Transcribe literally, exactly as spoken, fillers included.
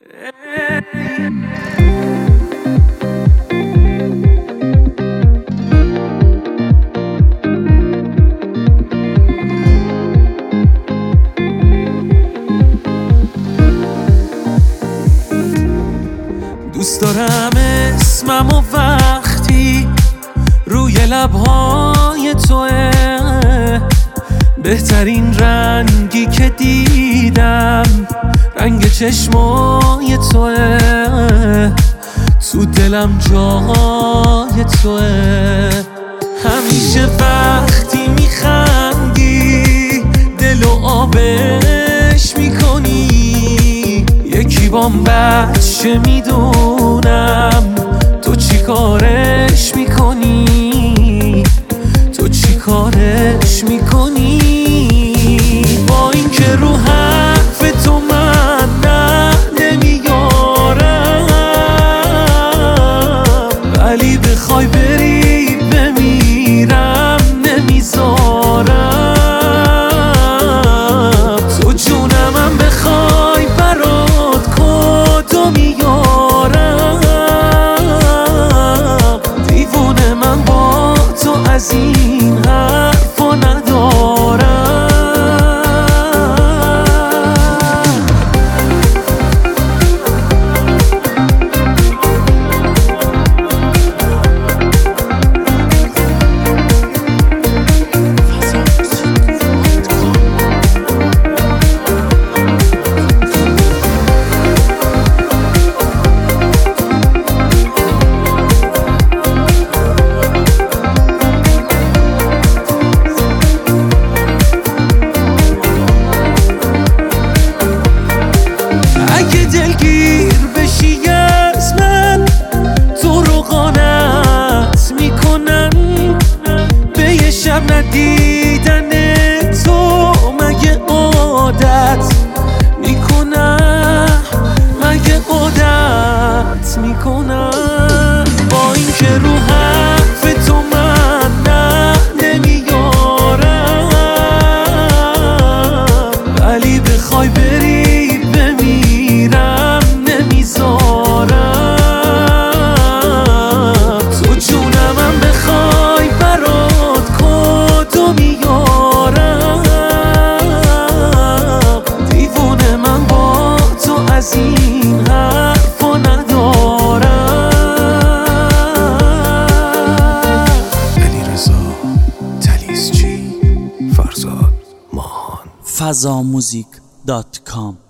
دوست دارم اسمم و وقتی روی لبهای توه، بهترین رنگی که دیدم رنگ چشمای توه، تو دلم جای توه. همیشه وقتی میخندی دل و آبش میکنی، یکی بام بچه میدونم تو چی کارش میکنی، تو چی کارش میکنی. با این که رو حرف تو من نه نمیارم، ولی بخوای بری بمیرم نمیذارم. تو جونمم بخوای برات کدو میارم، دیوونه من با تو از این حرفا ندارم. اگه دلگیر بشی از من، تو رو قانت میکنن به یه شب ندیدن تو. مگه عادت میکنم، مگه عادت میکنم. با این که رو حرف تو من نه نمیارم، ولی بخوای بری بمیرم نمیذارم. تو جونمم بخوای برات کدو میارم، دیوونه من با تو از این حرفا ندارم. علیرضا طلیسچی، فرزاد ماهان. فضاموزیک دات کام